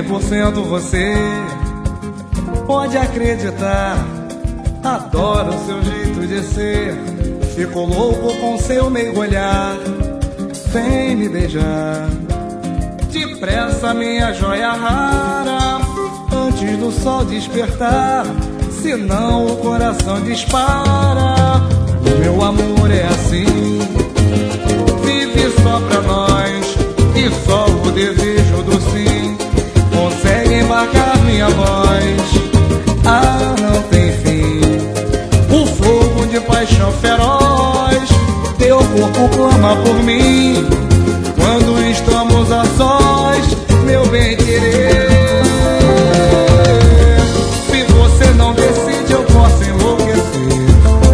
100% você, pode acreditar. Adoro o seu jeito de ser, fico louco com seu meio olhar. Vem me beijar depressa, minha joia rara, antes do sol despertar, senão o coração dispara. O meu amor é assim, vive só pra nós, e só o desejo do sim consegue embarcar minha voz. Ah, não tem fim o fogo de paixão feroz, teu corpo clama por mim quando estamos a sós, meu bem querer. Se você não decide, eu posso enlouquecer.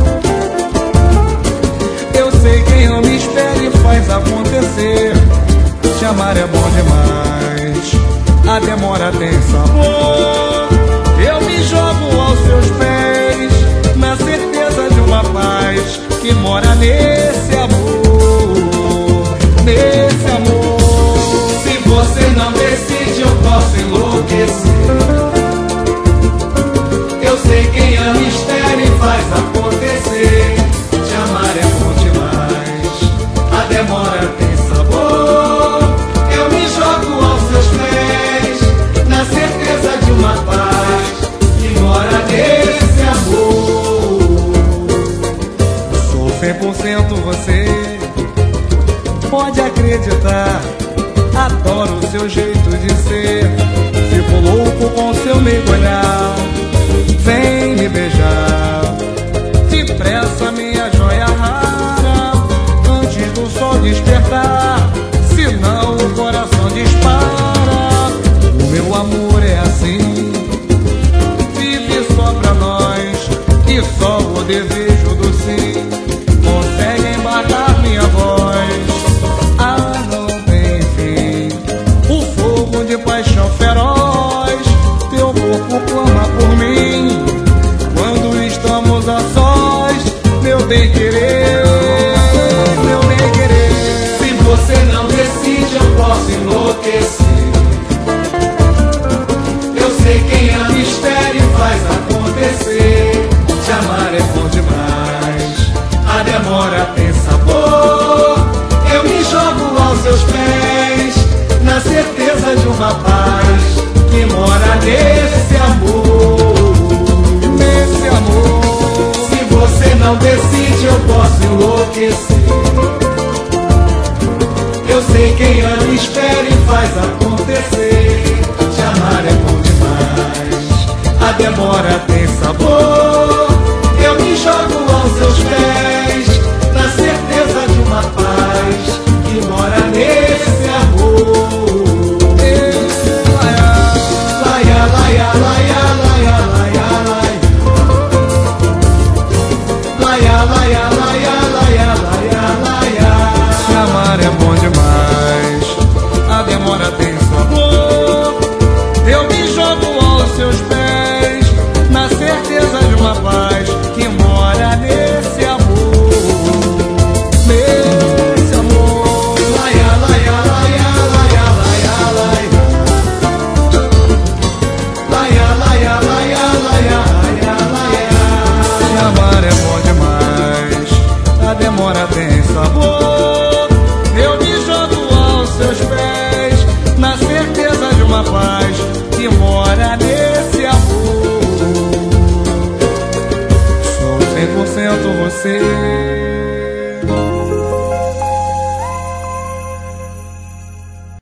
Eu sei quem ama, espera e faz acontecer. Te amar é bom demais, a demora tem sabor. Eu me jogo aos seus pés, na certeza de uma paz que mora nesse amor, nesse amor. Se você não decide, eu posso enlouquecer. Eu sei quem ama, espera e faz acontecer. Te amar é bom demais, a demora tem sabor. Eu me jogo aos seus pés, na certeza de uma paz que mora nesse amor. Sou 100% você, pode acreditar. Adoro o seu jeito de ser, fico louco com seu meio olhar. Vem me beijar depressa, minha joia rara, antes do sol despertar, senão o coração dispara. O meu amor é assim, vive só pra nós, e só o desejo do sim consegue embarcar minha voz. Ah, não tem fim o fogo de paixão feroz, teu corpo clama por mim quando estamos a sós, meu bem querer, meu bem querer. Se você não decide, eu posso enlouquecer. Eu sei quem ama, espera e faz acontecer. Te amar é bom demais, a demora tem sabor. Eu me jogo aos seus pés, na certeza de uma paz que mora nesse amor, nesse amor. Se você não decide, eu posso enlouquecer. Eu sei quem ama, espera e faz acontecer. Te amar é bom demais, a demora tem sabor. Eu me jogo aos seus pés, na certeza de uma paz que mora nesse amor. Laia, laia, laia, laia, laia, laia. Laia, laia, laia, laia, laia, laia. Te amar é bom demais, a demora tem sabor. Eu me jogo aos seus pés, na certeza de uma paz que mora nesse amor, nesse amor. Laia, laia, laia, laia, laia, laia. Laia, laia, laia, laia, laia, laia. Te amar é bom demais, a demora tem sabor. Eu me jogo aos seus pés, na certeza de uma paz que mora nesse amor. Sou 100% você.